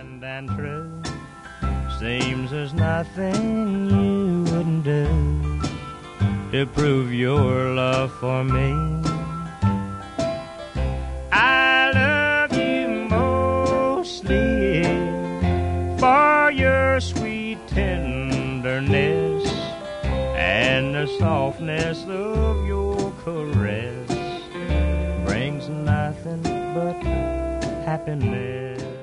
kind and true. Seems there's nothing you wouldn't do to prove your love for me. I love you mostly for your sweet tenderness and the softness of your caress brings nothing but happiness.